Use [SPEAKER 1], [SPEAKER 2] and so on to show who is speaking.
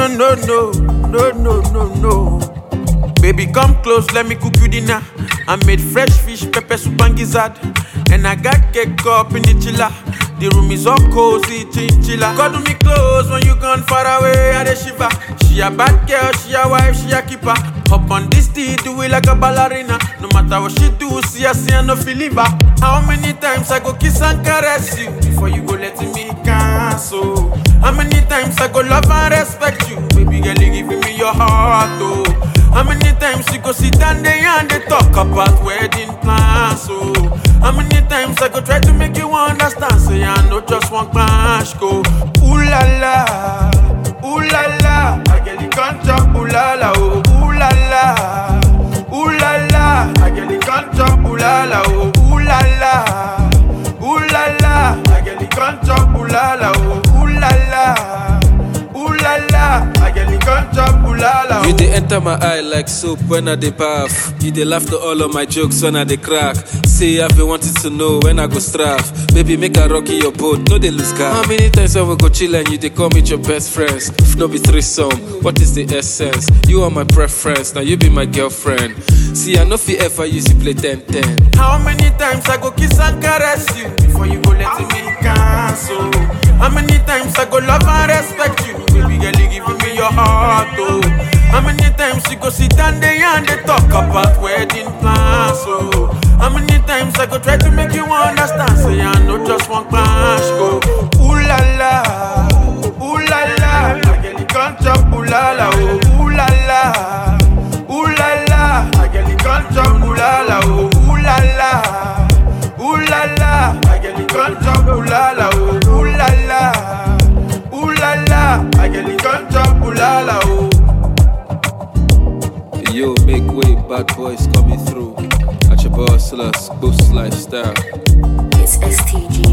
[SPEAKER 1] no. Baby, come close, let me cook you dinner. I made fresh fish, pepper soup and gizzard. And I got cake up in the chiller. The room is all cozy, chinchilla. Cuddle me close when you gone far away, I the shiver. She a bad girl, she a wife, she a keeper. Hop on this tea, do it like a ballerina. No matter what she do, see I no feel it back. How many times I go kiss and caress you before you go let me cancel? How many times I go love and respect you? Baby girl, you giving me your heart, oh. How many times you go sit down there and they talk about wedding plans, oh. How many times I go try to make you understand? Say I know just one clash go. Ooh la la, ooh la la. I get the contract, ooh la la, oh. Ooh la la, ooh la la. I get the contract, ooh la la, oh. Ooh la la, ooh la la. I get the contract, ooh la la, oh. Ooh la la, ooh la la. I get the contract, ooh la la.
[SPEAKER 2] You dey enter my eye like soap when I dey bath. You dey laugh to all of my jokes when I dey crack. Say I've been wanting to know when I go straff. Baby, make I rocky your boat, no dey lose car. How many times I will go chill and you dey call me your best friends? If no be threesome, what is the essence? You are my preference, now you be my girlfriend. See, I no fit ever use you play 10-10.
[SPEAKER 1] How many times I go kiss and caress you before you go let me cancel? How many times I go love and respect you? Baby girl, you giving me your heart, oh. How many times you go sit down there and they talk about wedding plans, oh. How many times I go try to make you understand? Say I know just one clash go. Ooh la la, ooh la la. I get the contract, ooh la la, oh. Ooh la la, ooh la la. I get the contract, ooh la la, oh. Ooh la la, ooh la la. I get the contract, ooh la la, oh. Ooh la la, ooh la la. I get the contract, ooh la la, oh.
[SPEAKER 2] Yo, make way, bad boys coming through. At your boss, boost lifestyle.
[SPEAKER 3] It's STG.